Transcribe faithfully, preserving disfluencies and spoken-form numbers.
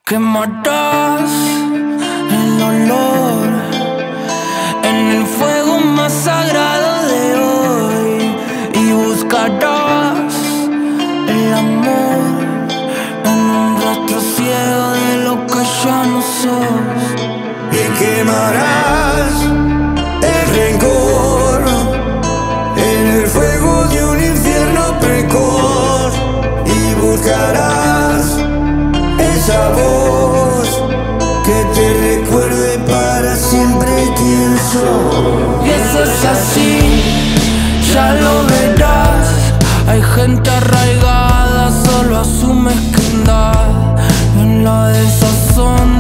Quemarás el olor en el fuego más sagrado de hoy y buscarás el amor en un rostro ciego de lo que ya no sos. Y quemarás el rencor en el fuego de un infierno precoz y buscarás esa voz que te recuerde para siempre quién sos. Y eso es así, ya lo verás. Hay gente arraigada solo a su mezquindad, en la desazón